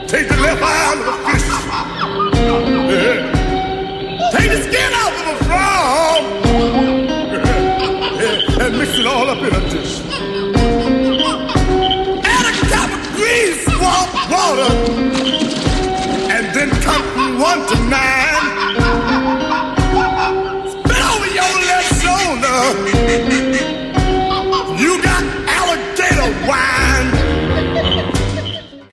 Take the left eye out of the fish. Yeah. Take the skin out of the frog. Yeah. And mix it all up in a dish. Add a cup of grease, warm water. And then count from 1 to 9.